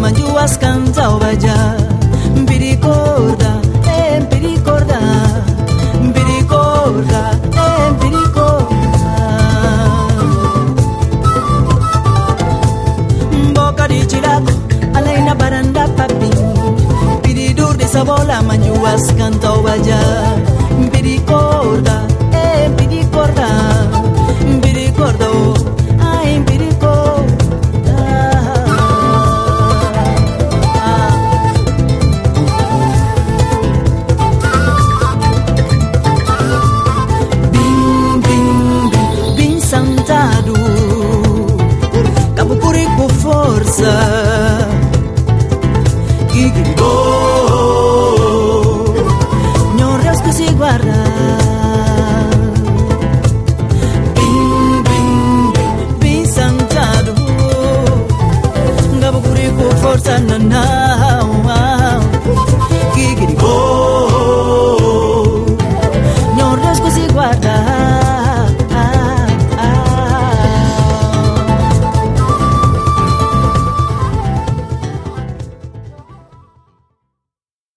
manjuas canta o vaya. Piricorda, piricorda, piricorda, piricorda. Boca di girato, alaina baranda papi. Piridur de sabola manjuas canta o vaya.